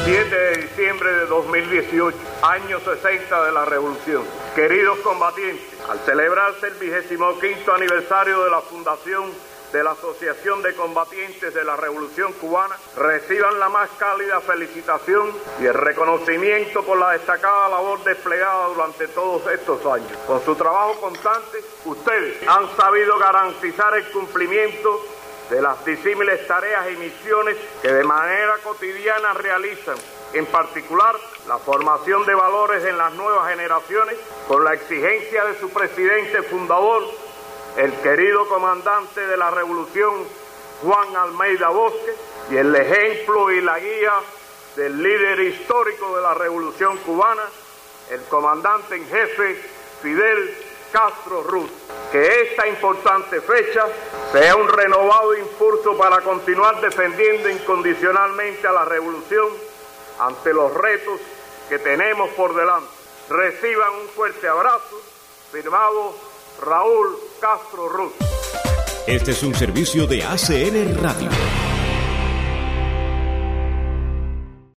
7 de diciembre de 2018, año 60 de la Revolución. Queridos combatientes, al celebrarse el 25º aniversario de la fundación de la Asociación de Combatientes de la Revolución Cubana, reciban la más cálida felicitación y el reconocimiento por la destacada labor desplegada durante todos estos años. Con su trabajo constante, ustedes han sabido garantizar el cumplimiento de las disímiles tareas y misiones que de manera cotidiana realizan, en particular la formación de valores en las nuevas generaciones, con la exigencia de su presidente fundador, el querido comandante de la Revolución, Juan Almeida Bosque, y el ejemplo y la guía del líder histórico de la Revolución Cubana, el comandante en jefe Fidel Castro Ruz. Que esta importante fecha sea un renovado impulso para continuar defendiendo incondicionalmente a la revolución ante los retos que tenemos por delante. Reciban un fuerte abrazo. Firmado Raúl Castro Ruz. Este es un servicio de ACN Radio.